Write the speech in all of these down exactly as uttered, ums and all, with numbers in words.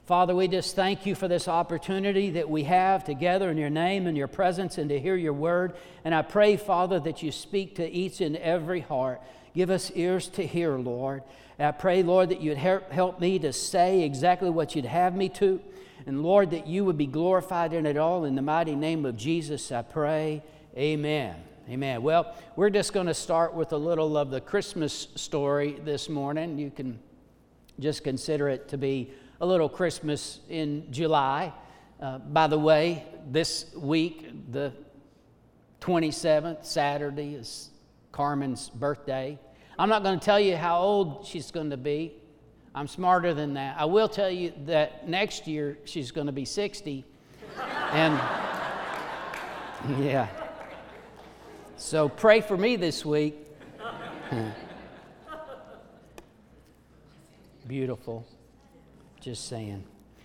Father, we just thank you for this opportunity that we have together in your name and your presence and to hear your word. And I pray, Father, that you speak to each and every heart. Give us ears to hear, Lord. And I pray, Lord, that you'd help me to say exactly what you'd have me to. And Lord, that you would be glorified in it all. In the mighty name of Jesus, I pray. Amen. Amen. Well, we're just going to start with a little of the Christmas story this morning. You can just consider it to be a little Christmas in July. Uh, by the way, this week, the twenty-seventh, Saturday, is Carmen's birthday. I'm not going to tell you how old she's going to be. I'm smarter than that. I will tell you that next year she's going to be sixty. And yeah. So pray for me this week. Beautiful. Just saying.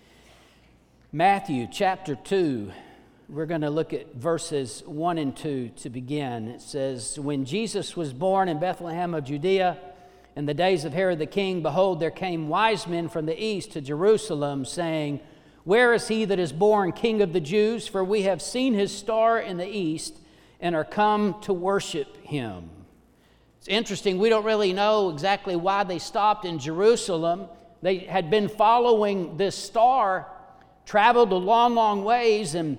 Matthew chapter two. We're going to look at verses one and two to begin. It says, "When Jesus was born in Bethlehem of Judea, in the days of Herod the king, behold, there came wise men from the east to Jerusalem, saying, Where is he that is born King of the Jews? For we have seen his star in the east, and are come to worship him." It's interesting, we don't really know exactly why they stopped in Jerusalem. They had been following this star, traveled a long, long ways, and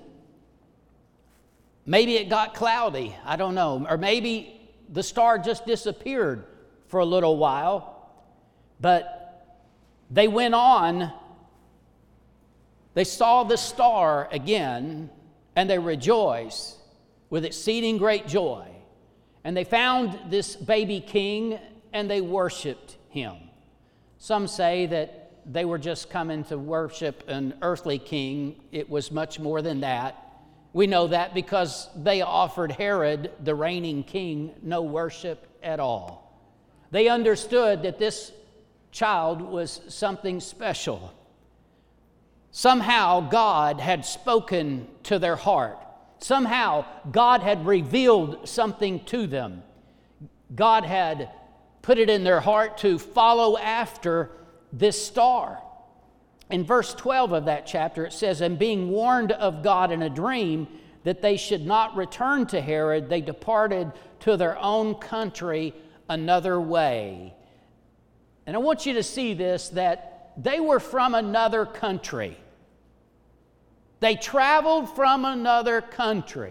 maybe it got cloudy, I don't know. Or maybe the star just disappeared for a little while. But they went on, they saw the star again, and they rejoiced with exceeding great joy. And they found this baby king, and they worshiped him. Some say that they were just coming to worship an earthly king. It was much more than that. We know that because they offered Herod, the reigning king, no worship at all. They understood that this child was something special. Somehow God had spoken to their heart. Somehow God had revealed something to them. God had put it in their heart to follow after this star. In verse twelve of that chapter it says, "And being warned of God in a dream that they should not return to Herod, they departed to their own country another way." And I want you to see this, that they were from another country. They traveled from another country.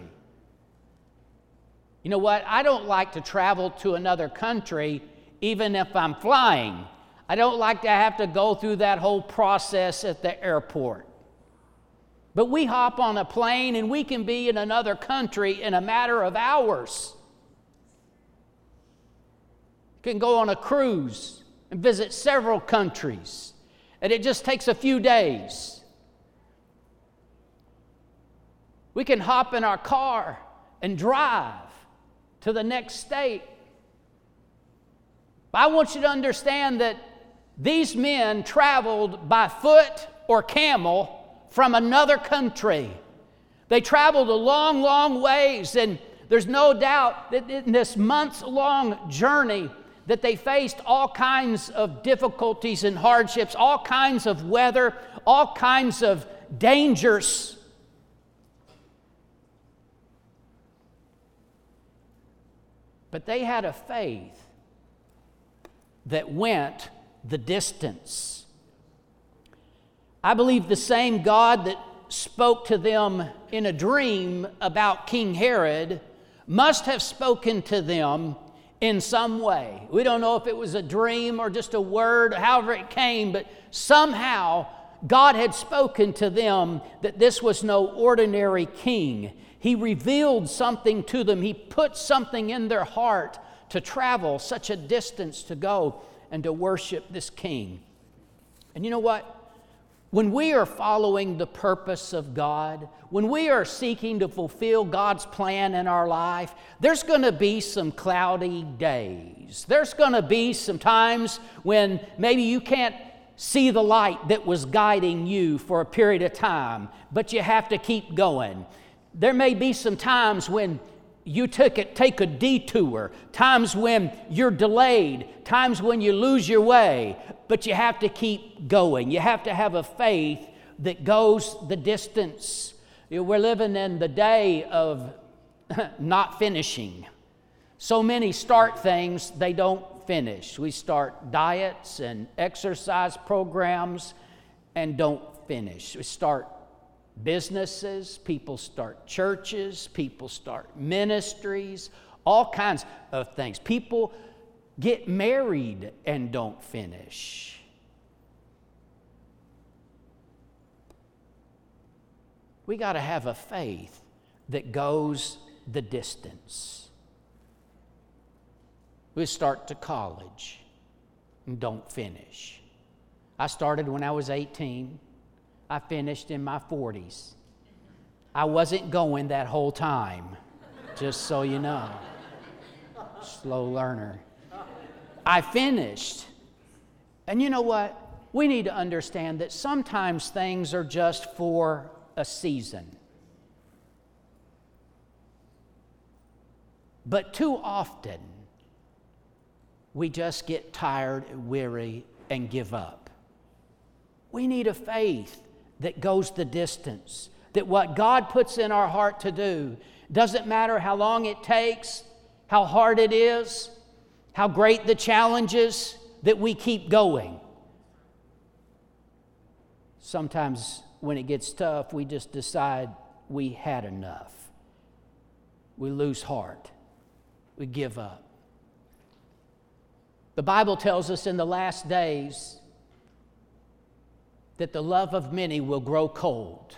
You know what? I don't like to travel to another country even if I'm flying. I don't like to have to go through that whole process at the airport. But we hop on a plane and we can be in another country in a matter of hours. You can go on a cruise and visit several countries, and it just takes a few days. We can hop in our car and drive to the next state. But I want you to understand that these men traveled by foot or camel from another country. They traveled a long, long ways, and there's no doubt that in this months-long journey that they faced all kinds of difficulties and hardships, all kinds of weather, all kinds of dangers. But they had a faith that went the distance. I believe the same God that spoke to them in a dream about King Herod must have spoken to them in some way. We don't know if it was a dream or just a word, however it came, but somehow God had spoken to them that this was no ordinary king. He revealed something to them. He put something in their heart to travel such a distance to go and to worship this king. And you know what? When we are following the purpose of God, when we are seeking to fulfill God's plan in our life, there's going to be some cloudy days. There's going to be some times when maybe you can't see the light that was guiding you for a period of time, but you have to keep going. There may be some times when you took it, take a detour, times when you're delayed, times when you lose your way, but you have to keep going. You have to have a faith that goes the distance. You know, we're living in the day of not finishing. So many start things they don't finish. We start diets and exercise programs and don't finish. We start businesses, people start churches, people start ministries, all kinds of things. People get married and don't finish. We got to have a faith that goes the distance. We start to college and don't finish. I started when I was eighteen. I finished in my forties. I wasn't going that whole time, just so you know. Slow learner. I finished. And you know what? We need to understand that sometimes things are just for a season. But too often, we just get tired and weary and give up. We need a faith that goes the distance, that what God puts in our heart to do, doesn't matter how long it takes, how hard it is, how great the challenge is, that we keep going. Sometimes when it gets tough, we just decide we had enough. We lose heart. We give up. The Bible tells us in the last days that the love of many will grow cold.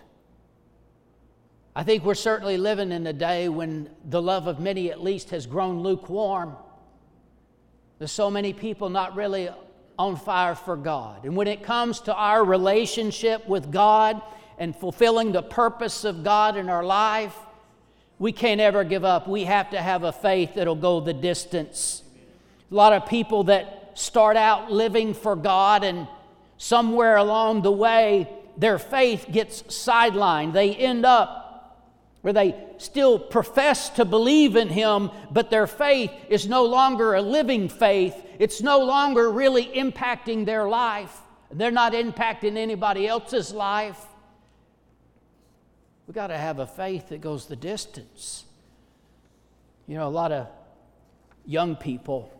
I think we're certainly living in a day when the love of many at least has grown lukewarm. There's so many people not really on fire for God. And when it comes to our relationship with God and fulfilling the purpose of God in our life, we can't ever give up. We have to have a faith that'll go the distance. A lot of people that start out living for God, and somewhere along the way, their faith gets sidelined. They end up where they still profess to believe in Him, but their faith is no longer a living faith. It's no longer really impacting their life. They're not impacting anybody else's life. We've got to have a faith that goes the distance. You know, a lot of young people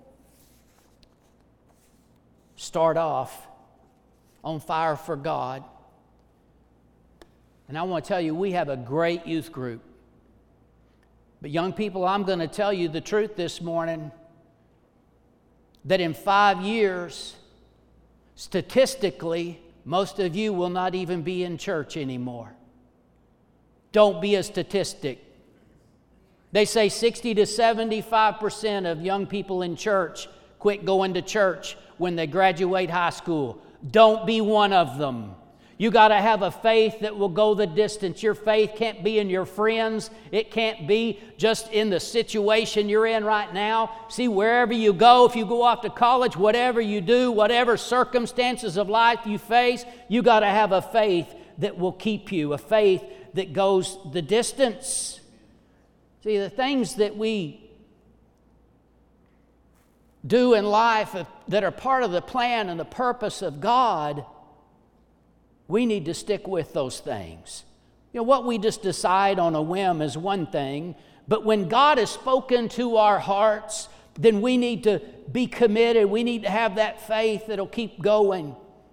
start off on fire for God. And I want to tell you, we have a great youth group. But young people, I'm going to tell you the truth this morning, that in five years, statistically, most of you will not even be in church anymore. Don't be a statistic. They say sixty to seventy-five percent of young people in church quit going to church when they graduate high school. Don't be one of them. You got to have a faith that will go the distance. Your faith can't be in your friends. It can't be just in the situation you're in right now. See, wherever you go, if you go off to college, whatever you do, whatever circumstances of life you face, you got to have a faith that will keep you, a faith that goes the distance. See, the things that we do in life that are part of the plan and the purpose of God, we need to stick with those things. You know, what we just decide on a whim is one thing, but when God has spoken to our hearts, then we need to be committed. We need to have that faith that'll keep going.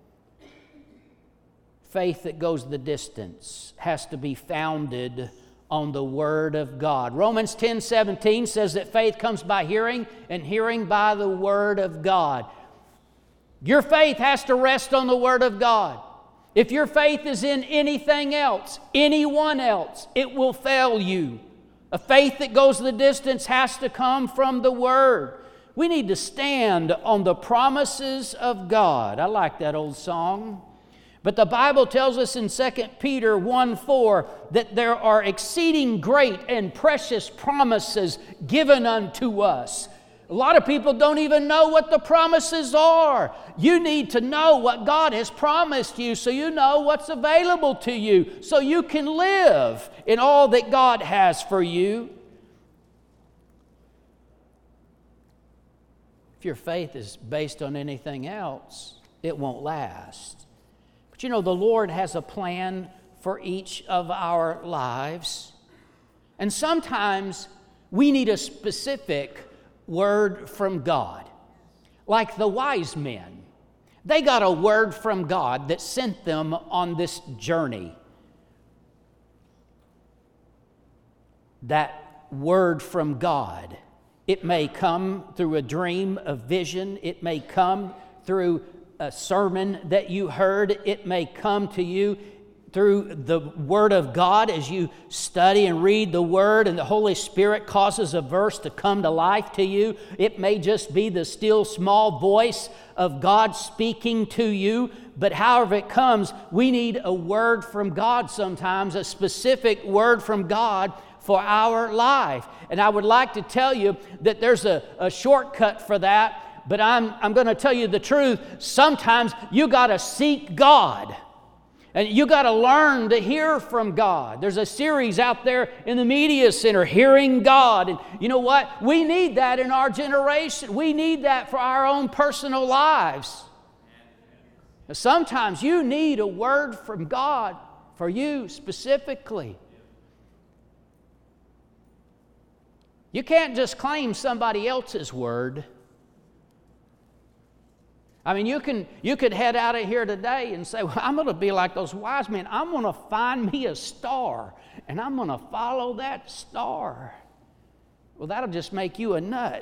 Faith that goes the distance has to be founded on the Word of God. Romans ten seventeen says that faith comes by hearing, and hearing by the Word of God. Your faith has to rest on the Word of God. If your faith is in anything else, anyone else, it will fail you. A faith that goes the distance has to come from the Word. We need to stand on the promises of God. I like that old song. But the Bible tells us in Second Peter one four that there are exceeding great and precious promises given unto us. A lot of people don't even know what the promises are. You need to know what God has promised you so you know what's available to you, so you can live in all that God has for you. your faith is based on anything else, it won't last. But you know, the Lord has a plan for each of our lives. And sometimes we need a specific word from God. Like the wise men. They got a word from God that sent them on this journey. That word from God, it may come through a dream, a vision. It may come through a sermon that you heard. It may come to you through the Word of God as you study and read the Word and the Holy Spirit causes a verse to come to life to you. It may just be the still small voice of God speaking to you. But however it comes, we need a word from God sometimes, a specific word from God for our life. And I would like to tell you that there's a, a shortcut for that, but I'm, I'm going to tell you the truth. Sometimes you got to seek God. And you got to learn to hear from God. There's a series out there in the media center, Hearing God. And you know what? We need that in our generation. We need that for our own personal lives. Sometimes you need a word from God for you specifically. You can't just claim somebody else's word. I mean, you can you could head out of here today and say, well, I'm going to be like those wise men. I'm going to find me a star, and I'm going to follow that star. Well, that'll just make you a nut.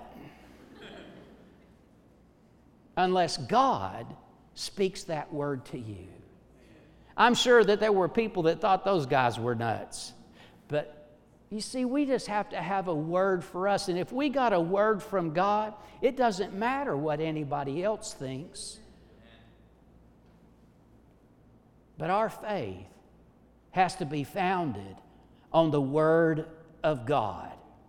Unless God speaks that word to you. I'm sure that there were people that thought those guys were nuts. But you see, we just have to have a word for us. And if we got a word from God, it doesn't matter what anybody else thinks. But our faith has to be founded on the Word of God.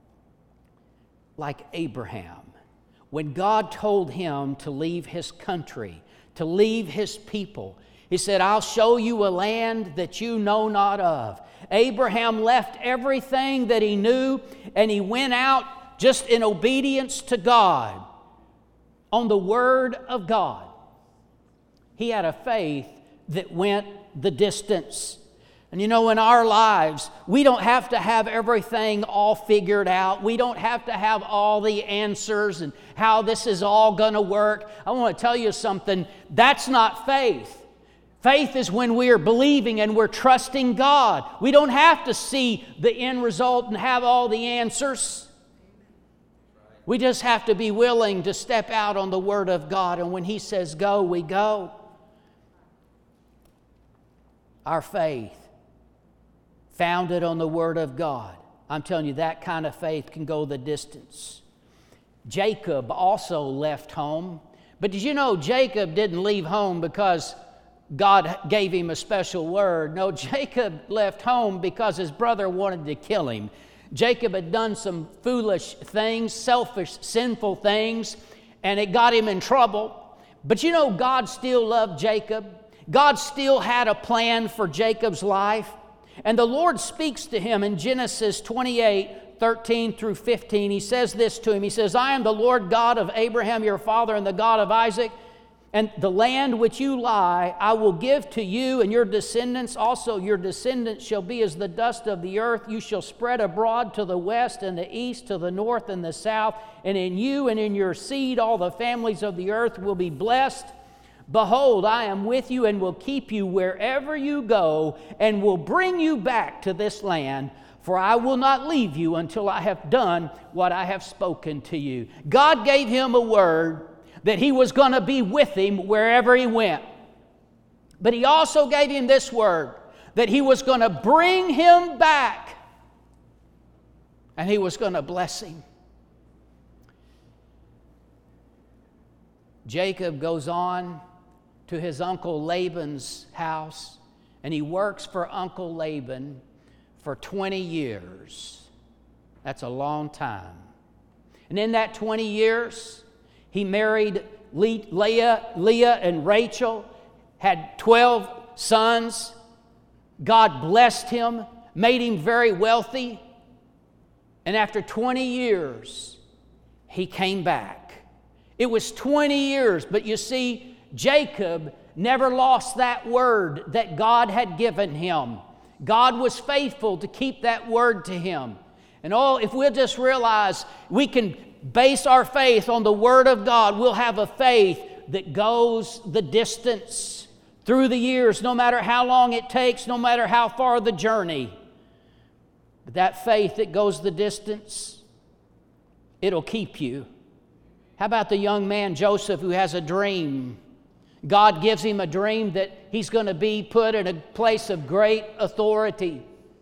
Like Abraham. When God told him to leave his country, to leave his people, He said, I'll show you a land that you know not of. Abraham left everything that he knew, and he went out just in obedience to God, on the Word of God. He had a faith that went the distance. And you know, in our lives, we don't have to have everything all figured out. We don't have to have all the answers and how this is all going to work. I want to tell you something. That's not faith. Faith is when we are believing and we're trusting God. We don't have to see the end result and have all the answers. We just have to be willing to step out on the Word of God. And when He says go, we go. Our faith, founded on the Word of God. I'm telling you, that kind of faith can go the distance. Jacob also left home. But did you know Jacob didn't leave home because God gave him a special word? No, Jacob left home because his brother wanted to kill him. Jacob had done some foolish things, selfish, sinful things, and it got him in trouble. But you know, God still loved Jacob. God still had a plan for Jacob's life. And the Lord speaks to him in Genesis twenty-eight, thirteen through fifteen. He says this to him. He says, I am the Lord God of Abraham, your father, and the God of Isaac. And the land which you lie, I will give to you and your descendants. Also your descendants shall be as the dust of the earth. You shall spread abroad to the west and the east, to the north and the south. And in you and in your seed all the families of the earth will be blessed. Behold, I am with you and will keep you wherever you go, and will bring you back to this land. For I will not leave you until I have done what I have spoken to you. God gave him a word that He was going to be with him wherever he went. But He also gave him this word, that He was going to bring him back, and He was going to bless him. Jacob goes on to his uncle Laban's house, and he works for Uncle Laban for twenty years. That's a long time. And in that twenty years, he married Leah, Leah and Rachel, had twelve sons. God blessed him, made him very wealthy. And after twenty years, he came back. It was twenty years, but you see, Jacob never lost that word that God had given him. God was faithful to keep that word to him. And oh, if we'll just realize we can base our faith on the Word of God, we'll have a faith that goes the distance through the years, no matter how long it takes, no matter how far the journey. But that faith that goes the distance, it'll keep you. How about the young man Joseph who has a dream? God gives him a dream that he's going to be put in a place of great authority.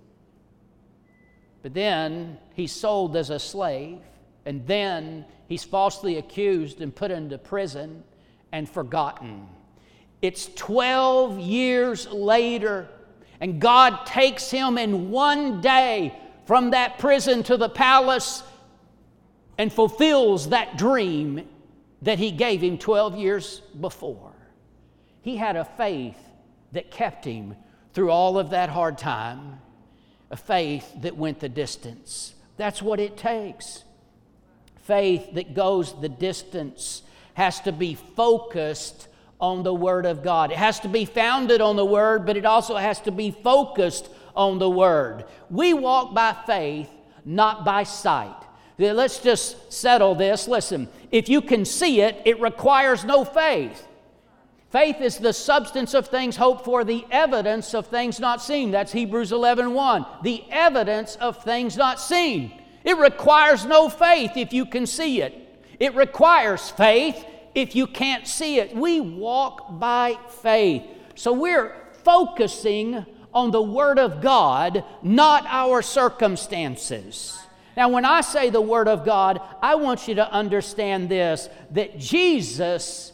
But then he's sold as a slave, and then he's falsely accused and put into prison and forgotten. It's twelve years later, and God takes him in one day from that prison to the palace and fulfills that dream that he gave him twelve years before. He had a faith that kept him through all of that hard time, a faith that went the distance. That's what it takes. Faith that goes the distance has to be focused on the Word of God. It has to be founded on the Word, but it also has to be focused on the Word. We walk by faith, not by sight. Let's just settle this. Listen, if you can see it, it requires no faith. Faith is the substance of things hoped for, the evidence of things not seen. That's Hebrews eleven one. The evidence of things not seen. It requires no faith if you can see it. It requires faith if you can't see it. We walk by faith. So we're focusing on the Word of God, not our circumstances. Now, when I say the Word of God, I want you to understand this, that Jesus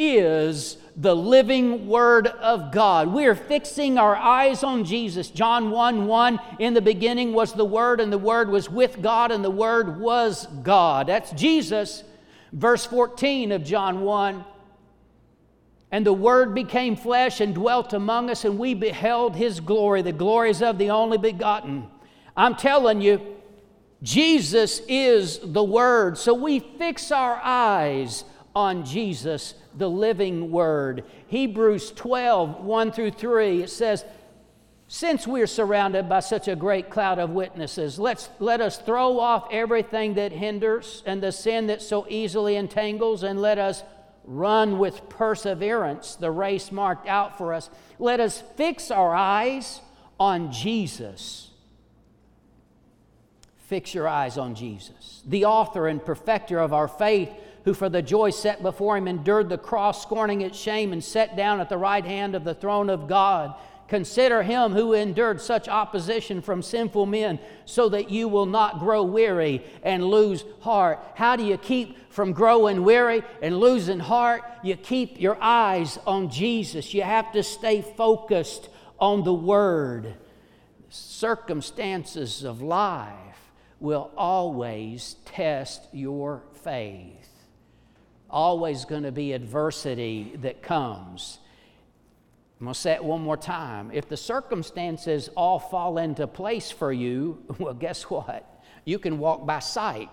is the living Word of God. We are fixing our eyes on Jesus. John one one, in the beginning was the Word, and the Word was with God, and the Word was God. That's Jesus. Verse fourteen of John one, and the Word became flesh and dwelt among us, and we beheld His glory. The glories of the only begotten. I'm telling you, Jesus is the Word. So we fix our eyes on Jesus, the living Word. Hebrews twelve, one through three, it says, since we are surrounded by such a great cloud of witnesses, let's, let us throw off everything that hinders and the sin that so easily entangles, and let us run with perseverance the race marked out for us. Let us fix our eyes on Jesus. Fix your eyes on Jesus, the author and perfecter of our faith, who for the joy set before Him endured the cross, scorning its shame, and sat down at the right hand of the throne of God. Consider Him who endured such opposition from sinful men, so that you will not grow weary and lose heart. How do you keep from growing weary and losing heart? You keep your eyes on Jesus. You have to stay focused on the Word. Circumstances of life will always test your faith. Always going to be adversity that comes. I'm going to say it one more time. If the circumstances all fall into place for you, well, guess what? You can walk by sight.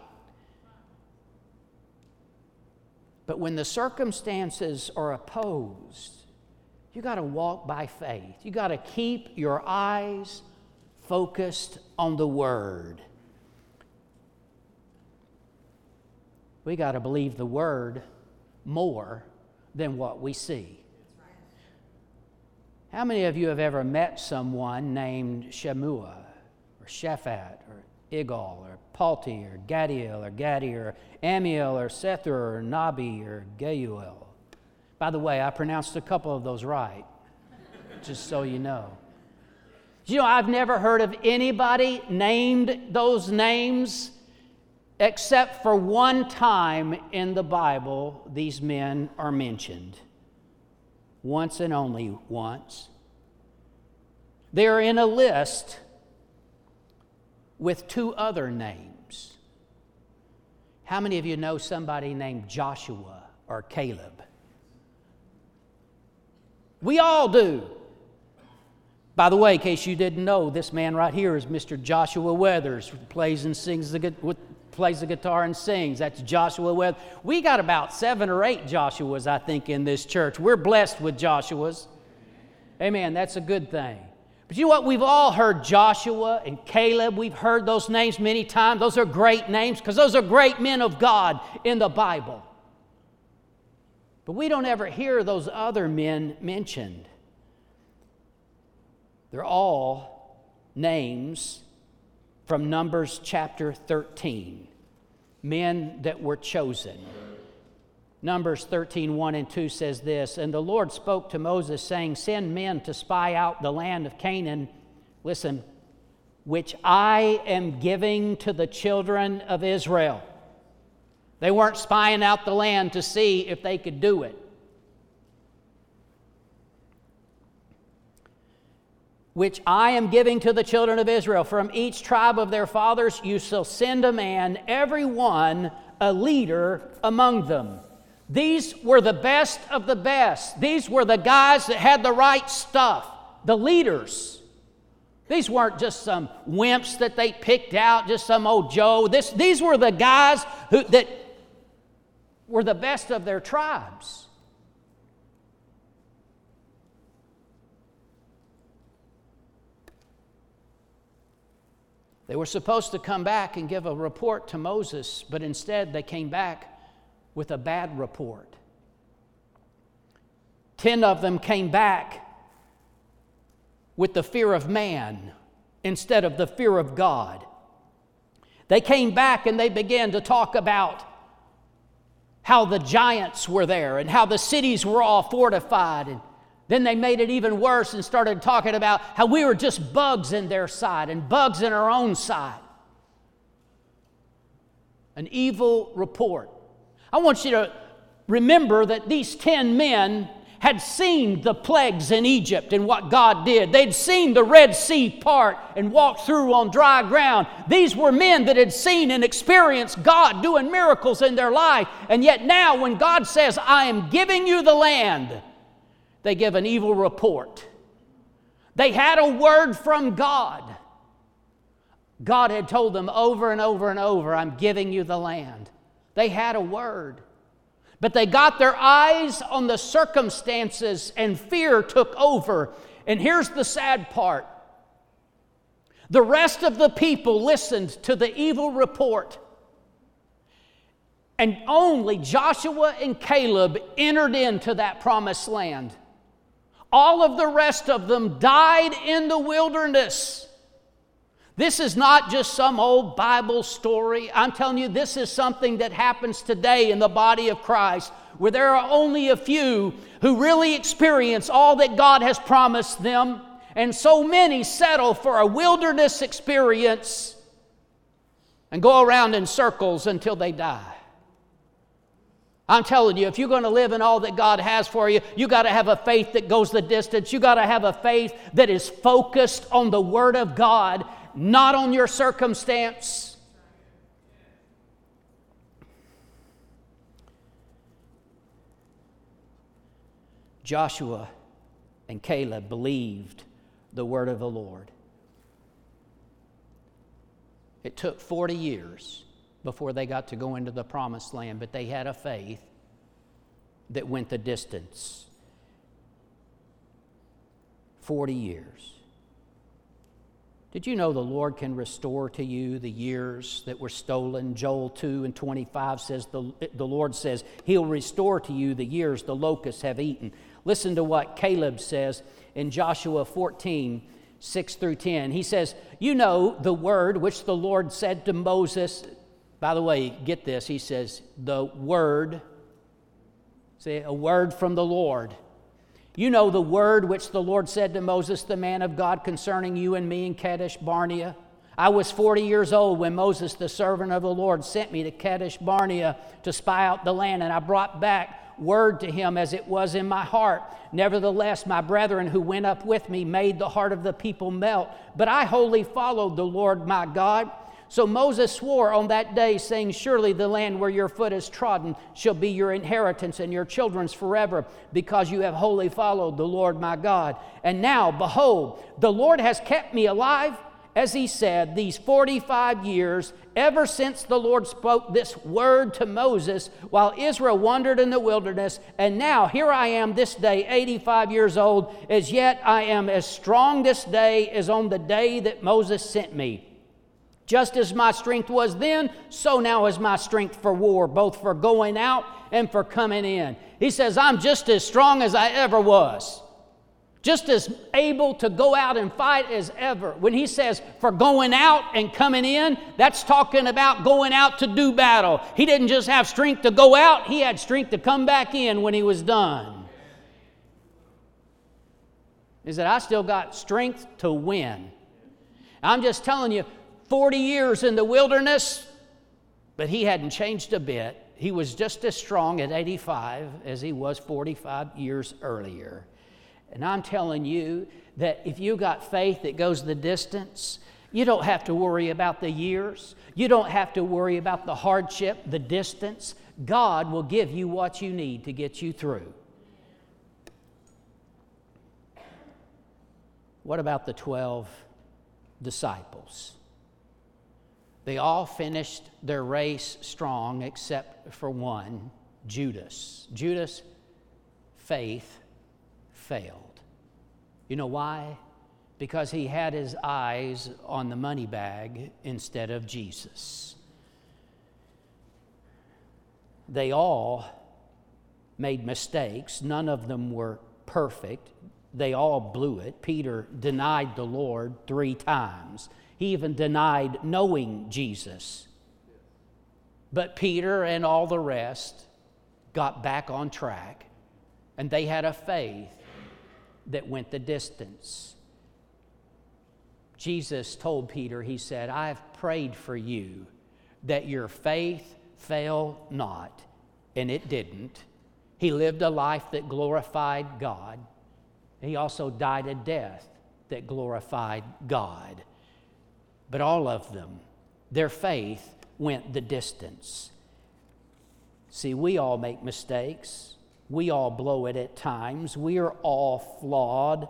But when the circumstances are opposed, you got to walk by faith. You got to keep your eyes focused on the Word. We got to believe the Word more than what we see. How many of you have ever met someone named Shemua, or Shaphat, or Igal, or Palti, or Gadiel, or Gadi, or Amiel, or Sethur, or Nabi, or Geuel? By the way, I pronounced a couple of those right, just so you know. You know, I've never heard of anybody named those names except for one time in the Bible these men are mentioned. Once and only once. They're in a list with two other names. How many of you know somebody named Joshua or Caleb? We all do. By the way, in case you didn't know, this man right here is Mister Joshua Weathers, who plays and sings the good with plays the guitar and sings. That's Joshua Webb. We got about seven or eight Joshuas, I think, in this church. We're blessed with Joshuas. Amen. That's a good thing. But you know what? We've all heard Joshua and Caleb. We've heard those names many times. Those are great names because those are great men of God in the Bible. But we don't ever hear those other men mentioned. They're all names from Numbers chapter thirteen. Men that were chosen. Numbers thirteen, one and two says this, "And the Lord spoke to Moses, saying, Send men to spy out the land of Canaan," listen, "which I am giving to the children of Israel." They weren't spying out the land to see if they could do it. "Which I am giving to the children of Israel. From each tribe of their fathers you shall send a man, every one a leader among them." These were the best of the best. These were the guys that had the right stuff, the leaders. These weren't just some wimps that they picked out, just some old Joe. This, these were the guys who, that were the best of their tribes. They were supposed to come back and give a report to Moses, but instead they came back with a bad report. Ten of them came back with the fear of man instead of the fear of God. They came back and they began to talk about how the giants were there and how the cities were all fortified. And then they made it even worse and started talking about how we were just bugs in their side and bugs in our own side. An evil report. I want you to remember that these ten men had seen the plagues in Egypt and what God did. They'd seen the Red Sea part and walked through on dry ground. These were men that had seen and experienced God doing miracles in their life. And yet now when God says, I am giving you the land, they give an evil report. They had a word from God. God had told them over and over and over, I'm giving you the land. They had a word. But they got their eyes on the circumstances and fear took over. And here's the sad part. The rest of the people listened to the evil report. And only Joshua and Caleb entered into that promised land. All of the rest of them died in the wilderness. This is not just some old Bible story. I'm telling you, this is something that happens today in the body of Christ, where there are only a few who really experience all that God has promised them, and so many settle for a wilderness experience and go around in circles until they die. I'm telling you, if you're going to live in all that God has for you, you got to have a faith that goes the distance. You got to have a faith that is focused on the Word of God, not on your circumstance. Joshua and Caleb believed the word of the Lord. It took forty years before they got to go into the promised land, but they had a faith that went the distance. forty years. Did you know the Lord can restore to you the years that were stolen? Joel two and twenty-five says, the, the Lord says, He'll restore to you the years the locusts have eaten. Listen to what Caleb says in Joshua fourteen, six through ten. He says, you know the word which the Lord said to Moses. By the way, get this. He says, the word, say a word from the Lord. You know the word which the Lord said to Moses, the man of God, concerning you and me in Kadesh Barnea. I was forty years old when Moses, the servant of the Lord, sent me to Kadesh Barnea to spy out the land, and I brought back word to him as it was in my heart. Nevertheless, my brethren who went up with me made the heart of the people melt, but I wholly followed the Lord my God. So Moses swore on that day, saying, surely the land where your foot is trodden shall be your inheritance and your children's forever, because you have wholly followed the Lord my God. And now, behold, the Lord has kept me alive as he said, these forty-five years, ever since the Lord spoke this word to Moses while Israel wandered in the wilderness, and now here I am this day, eighty-five years old, as yet I am as strong this day as on the day that Moses sent me. Just as my strength was then, so now is my strength for war, both for going out and for coming in. He says, I'm just as strong as I ever was. Just as able to go out and fight as ever. When he says for going out and coming in, that's talking about going out to do battle. He didn't just have strength to go out, he had strength to come back in when he was done. He said, I still got strength to win. I'm just telling you, forty years in the wilderness, but he hadn't changed a bit. He was just as strong at eighty-five as he was forty-five years earlier. And I'm telling you that if you got faith that goes the distance, you don't have to worry about the years. You don't have to worry about the hardship, the distance. God will give you what you need to get you through. What about the twelve disciples? They all finished their race strong except for one, Judas. Judas' faith failed. You know why? Because he had his eyes on the money bag instead of Jesus. They all made mistakes. None of them were perfect. They all blew it. Peter denied the Lord three times. He even denied knowing Jesus. But Peter and all the rest got back on track, and they had a faith that went the distance. Jesus told Peter, he said, I have prayed for you that your faith fail not, and it didn't. He lived a life that glorified God. He also died a death that glorified God. But all of them, their faith went the distance. See, we all make mistakes. We all blow it at times. We are all flawed.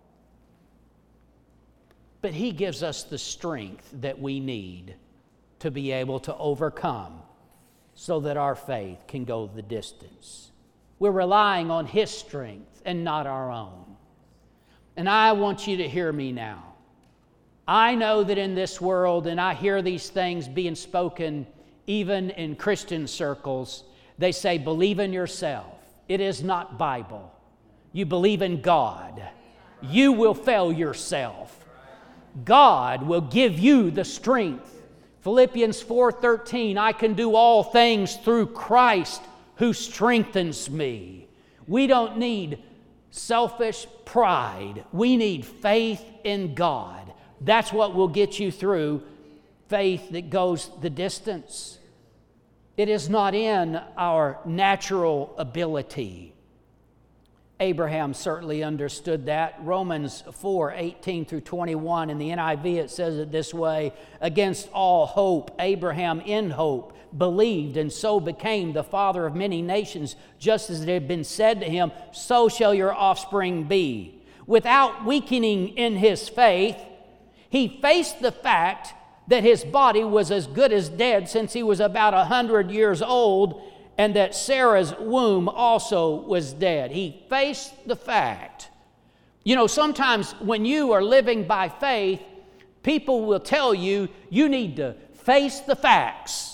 But He gives us the strength that we need to be able to overcome so that our faith can go the distance. We're relying on His strength and not our own. And I want you to hear me now. I know that in this world, and I hear these things being spoken even in Christian circles, they say, believe in yourself. It is not Bible. You believe in God. You will fail yourself. God will give you the strength. Philippians four thirteen, I can do all things through Christ who strengthens me. We don't need selfish pride. We need faith in God. That's what will get you through. Faith that goes the distance. It is not in our natural ability. Abraham certainly understood that. Romans four eighteen through twenty-one, in the N I V it says it this way, against all hope, Abraham in hope believed and so became the father of many nations, just as it had been said to him, so shall your offspring be. Without weakening in his faith, he faced the fact that his body was as good as dead since he was about a hundred years old, and that Sarah's womb also was dead. He faced the fact. You know, sometimes when you are living by faith, people will tell you, you need to face the facts.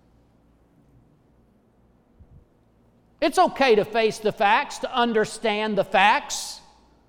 It's okay to face the facts, to understand the facts.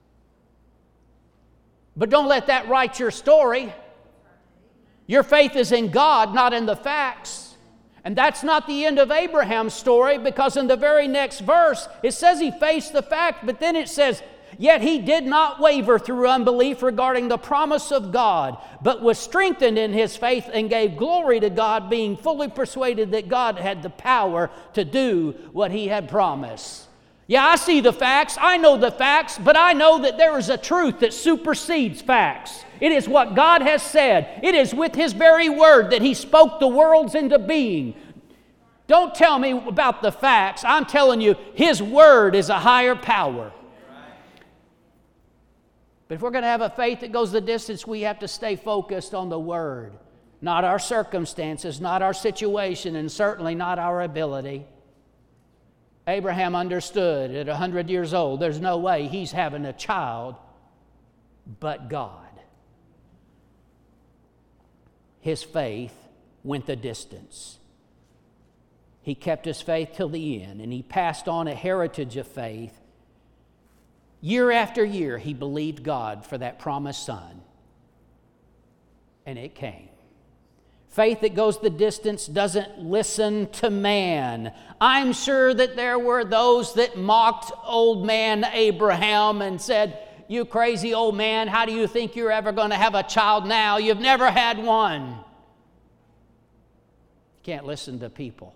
But don't let that write your story. Your faith is in God, not in the facts. And that's not the end of Abraham's story, because in the very next verse, it says he faced the fact, but then it says, yet he did not waver through unbelief regarding the promise of God, but was strengthened in his faith and gave glory to God, being fully persuaded that God had the power to do what he had promised. Yeah, I see the facts, I know the facts, but I know that there is a truth that supersedes facts. It is what God has said. It is with His very word that He spoke the worlds into being. Don't tell me about the facts. I'm telling you, His word is a higher power. But if we're going to have a faith that goes the distance, we have to stay focused on the Word, not our circumstances, not our situation, and certainly not our ability. Abraham understood at one hundred years old, there's no way he's having a child but God. His faith went the distance. He kept his faith till the end, and he passed on a heritage of faith. Year after year, he believed God for that promised son, and it came. Faith that goes the distance doesn't listen to man. I'm sure that there were those that mocked old man Abraham and said, "You crazy old man, how do you think you're ever going to have a child now? You've never had one." Can't listen to people.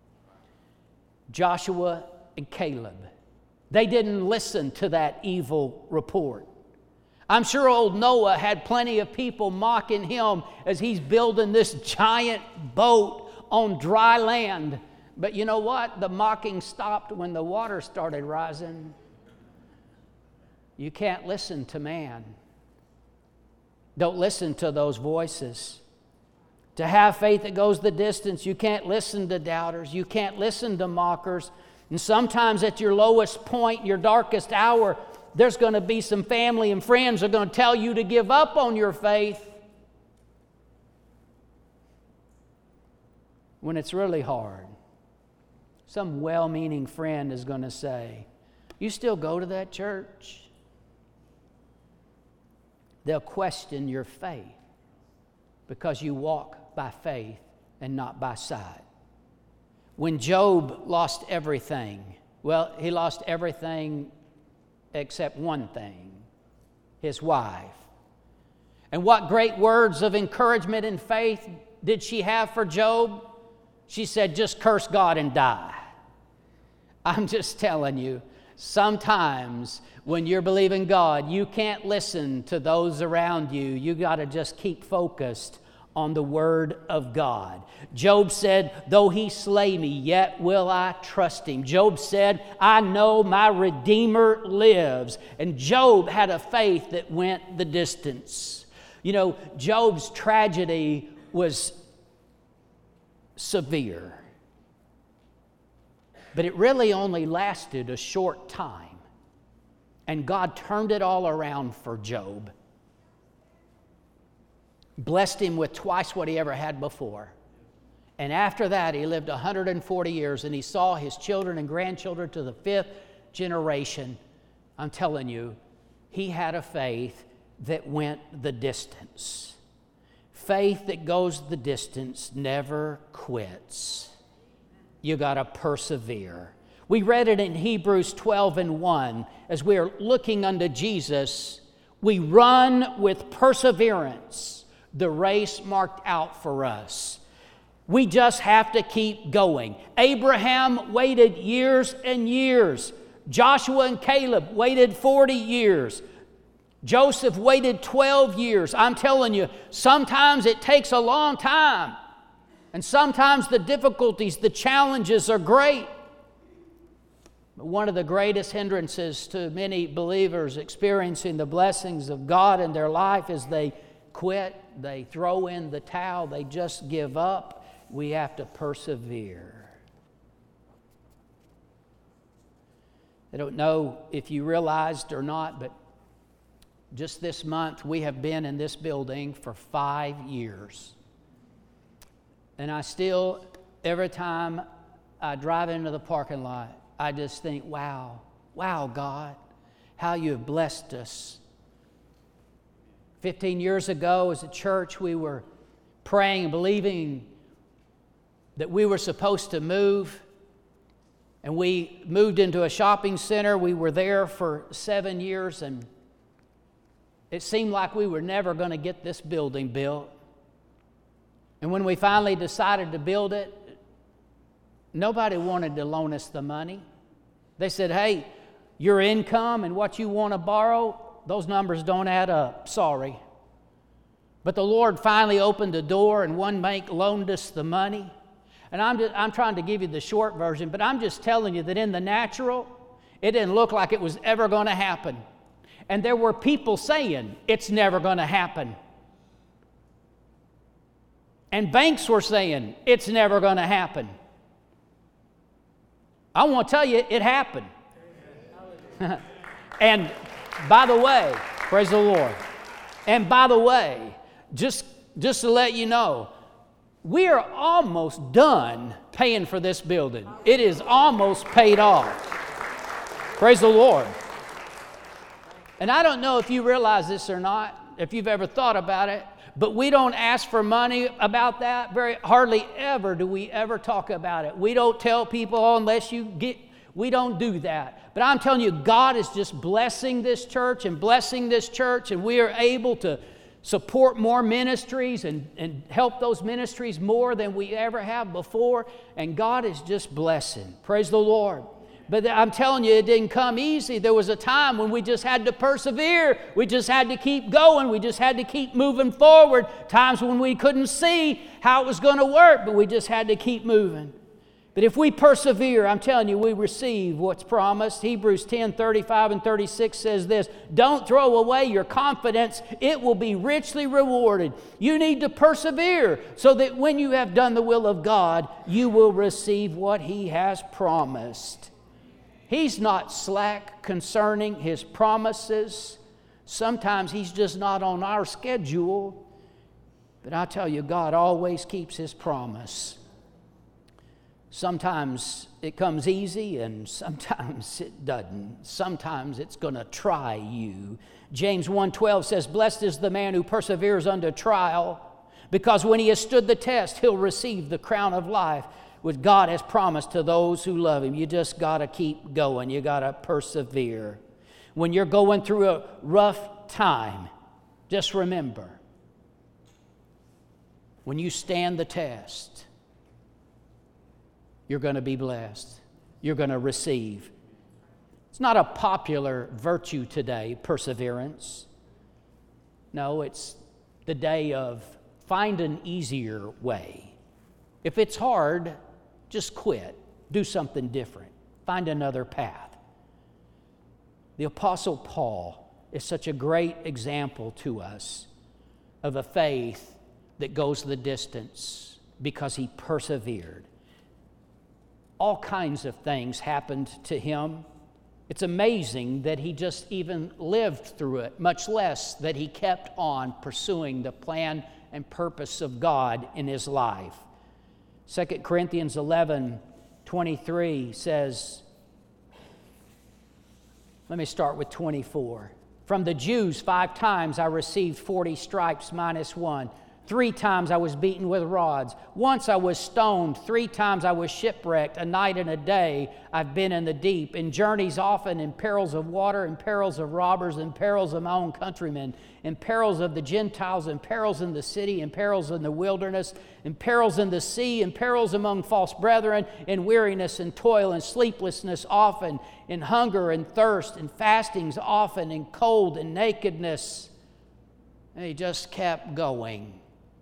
Joshua and Caleb, they didn't listen to that evil report. I'm sure old Noah had plenty of people mocking him as he's building this giant boat on dry land. But you know what? The mocking stopped when the water started rising. You can't listen to man. Don't listen to those voices. To have faith that goes the distance, you can't listen to doubters. You can't listen to mockers. And sometimes at your lowest point, your darkest hour, there's going to be some family and friends who are going to tell you to give up on your faith when it's really hard. Some well-meaning friend is going to say, "You still go to that church?" They'll question your faith because you walk by faith and not by sight. When Job lost everything, well, he lost everything except one thing, his wife. And what great words of encouragement and faith did she have for Job? She said, "Just curse God and die." I'm just telling you, sometimes when you're believing God, you can't listen to those around you. You got to just keep focused on the Word of God. Job said, "Though he slay me, yet will I trust him." Job said, "I know my Redeemer lives." And Job had a faith that went the distance. You know, Job's tragedy was severe, but it really only lasted a short time. And God turned it all around for Job. Blessed him with twice what he ever had before. And after that, he lived one hundred forty years, and he saw his children and grandchildren to the fifth generation. I'm telling you, he had a faith that went the distance. Faith that goes the distance never quits. You got to persevere. We read it in Hebrews twelve and one. As we are looking unto Jesus, we run with perseverance the race marked out for us. We just have to keep going. Abraham waited years and years. Joshua and Caleb waited forty years. Joseph waited twelve years. I'm telling you, sometimes it takes a long time. And sometimes the difficulties, the challenges are great. But one of the greatest hindrances to many believers experiencing the blessings of God in their life is they quit, they throw in the towel, they just give up. We have to persevere. I don't know if you realized or not, but just this month we have been in this building for five years. And I still, every time I drive into the parking lot, I just think, wow, wow, God, how you have blessed us. Fifteen years ago as a church, we were praying and believing that we were supposed to move. And we moved into a shopping center. We were there for seven years, and it seemed like we were never going to get this building built. And when we finally decided to build it, nobody wanted to loan us the money. They said, "Hey, your income and what you want to borrow, those numbers don't add up. Sorry." But the Lord finally opened the door, and one bank loaned us the money. And I'm, just, I'm trying to give you the short version, but I'm just telling you that in the natural, it didn't look like it was ever going to happen. and there were people saying, it's never going to happen. And banks were saying, it's never going to happen. I want to tell you, it happened. And by the way, praise the Lord. And by the way, just, just to let you know, we are almost done paying for this building. It is almost paid off. Praise the Lord. And I don't know if you realize this or not, if you've ever thought about it, but we don't ask for money about that. Very hardly ever do we ever talk about it. We don't tell people, oh, unless you get, we don't do that. But I'm telling you, God is just blessing this church and blessing this church, and we are able to support more ministries and, and help those ministries more than we ever have before. And God is just blessing. Praise the Lord. But I'm telling you, it didn't come easy. There was a time when we just had to persevere. We just had to keep going. We just had to keep moving forward. Times when we couldn't see how it was going to work, but we just had to keep moving. But if we persevere, I'm telling you, we receive what's promised. Hebrews ten, thirty-five and thirty-six says this, don't throw away your confidence. It will be richly rewarded. You need to persevere so that when you have done the will of God, you will receive what He has promised. He's not slack concerning His promises. Sometimes He's just not on our schedule. But I tell you, God always keeps His promise. Sometimes it comes easy and sometimes it doesn't. Sometimes it's going to try you. James one twelve says, blessed is the man who perseveres under trial, because when he has stood the test, he'll receive the crown of life which God has promised to those who love Him. You just got to keep going. You got to persevere. When you're going through a rough time, just remember, when you stand the test, you're going to be blessed. You're going to receive. It's not a popular virtue today, perseverance. No, it's the day of find an easier way. If it's hard, just quit. Do something different. Find another path. The Apostle Paul is such a great example to us of a faith that goes the distance because he persevered. All kinds of things happened to him. It's amazing that he just even lived through it, much less that he kept on pursuing the plan and purpose of God in his life. Second Corinthians eleven twenty-three says, let me start with twenty-four. From the Jews, five times I received forty stripes minus one. Three times I was beaten with rods. Once I was stoned. Three times I was shipwrecked. A night and a day I've been in the deep. In journeys often, in perils of water, in perils of robbers, in perils of my own countrymen, in perils of the Gentiles, in perils in the city, in perils in the wilderness, in perils in the sea, in perils among false brethren, in weariness and toil and sleeplessness often, in hunger and thirst, in fastings often, in cold and nakedness. And he just kept going.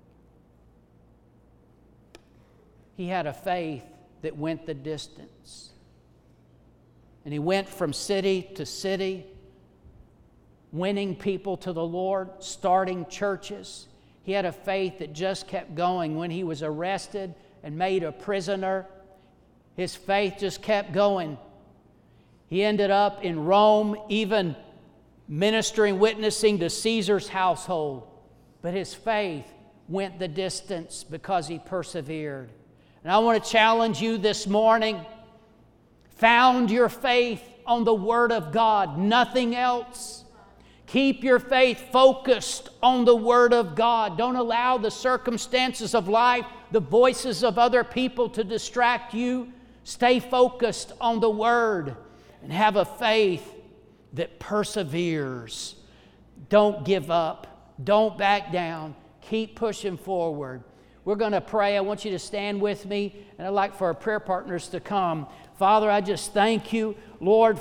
He had a faith that went the distance. And he went from city to city, winning people to the Lord, starting churches. He had a faith that just kept going. When he was arrested and made a prisoner, his faith just kept going. He ended up in Rome, even ministering, witnessing to Caesar's household. But his faith went the distance because he persevered. And I want to challenge you this morning. Found your faith on the Word of God, nothing else. Keep your faith focused on the Word of God. Don't allow the circumstances of life, the voices of other people to distract you. Stay focused on the Word and have a faith that perseveres. Don't give up. Don't back down. Keep pushing forward. We're going to pray. I want you to stand with me, and I'd like for our prayer partners to come. Father, I just thank you, Lord, for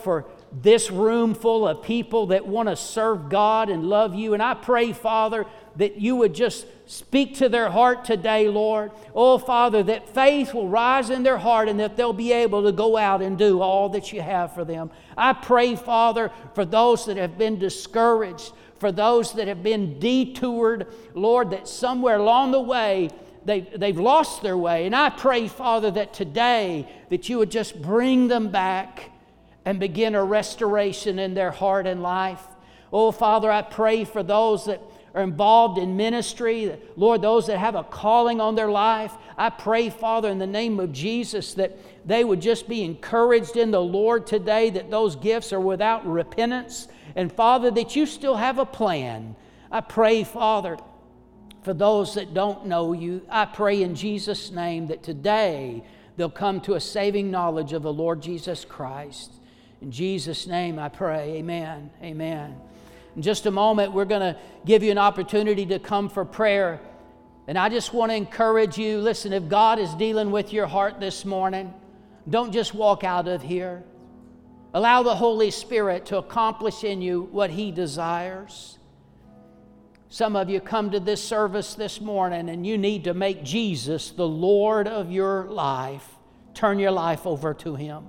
this room full of people that want to serve God and love you. And I pray, Father, that you would just speak to their heart today, Lord. Oh, Father, that faith will rise in their heart and that they'll be able to go out and do all that you have for them. I pray, Father, for those that have been discouraged, for those that have been detoured, Lord, that somewhere along the way they, they've lost their way. And I pray, Father, that today that you would just bring them back and begin a restoration in their heart and life. Oh, Father, I pray for those that are involved in ministry, Lord, those that have a calling on their life. I pray, Father, in the name of Jesus, that they would just be encouraged in the Lord today, that those gifts are without repentance. And Father, that you still have a plan. I pray, Father, for those that don't know you, I pray in Jesus' name that today they'll come to a saving knowledge of the Lord Jesus Christ. In Jesus' name I pray, amen, amen. In just a moment, we're going to give you an opportunity to come for prayer. And I just want to encourage you, listen, if God is dealing with your heart this morning, don't just walk out of here. Allow the Holy Spirit to accomplish in you what He desires. Some of you come to this service this morning and you need to make Jesus the Lord of your life. Turn your life over to Him.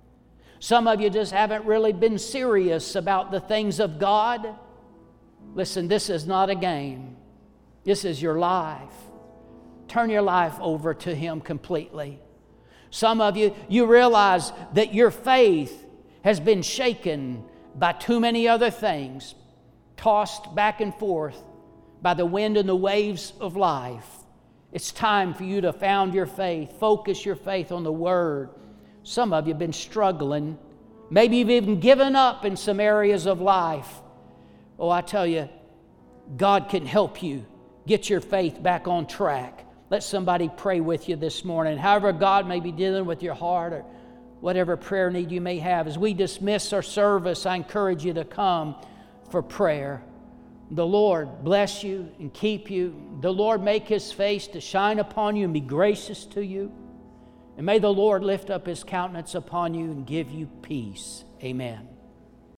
Some of you just haven't really been serious about the things of God. Listen, this is not a game. This is your life. Turn your life over to Him completely. Some of you, you realize that your faith has been shaken by too many other things, tossed back and forth by the wind and the waves of life. It's time for you to found your faith, focus your faith on the Word. Some of you have been struggling. Maybe you've even given up in some areas of life. Oh, I tell you, God can help you get your faith back on track. Let somebody pray with you this morning. However God may be dealing with your heart or whatever prayer need you may have. As we dismiss our service, I encourage you to come for prayer. The Lord bless you and keep you. The Lord make His face to shine upon you and be gracious to you. And may the Lord lift up His countenance upon you and give you peace. Amen.